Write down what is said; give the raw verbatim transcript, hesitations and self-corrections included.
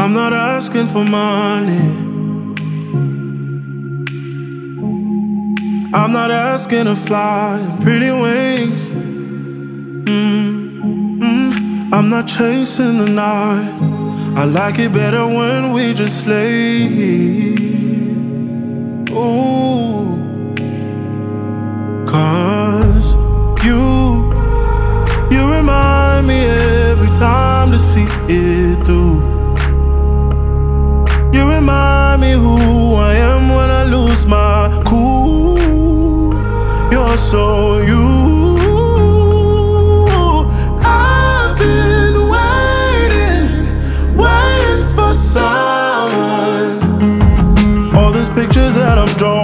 I'm not asking for money. I'm not asking to fly in pretty wings. Mm, mm, I'm not chasing the night. I like it better when we just sleep. Ooh, cause you, you remind me every time to see it through. You remind me who I am when I lose my cool. You're so you. I've been waiting, waiting for someone. All these pictures that I'm drawing,